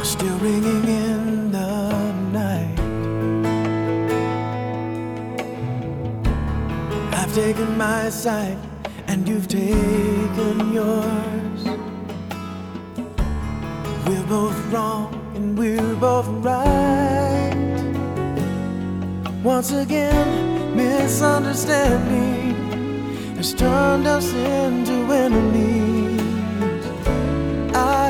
still ringing in the night. I've taken my side and you've taken yours. We're both wrong and we're both right. Once again, misunderstanding has turned us into enemies.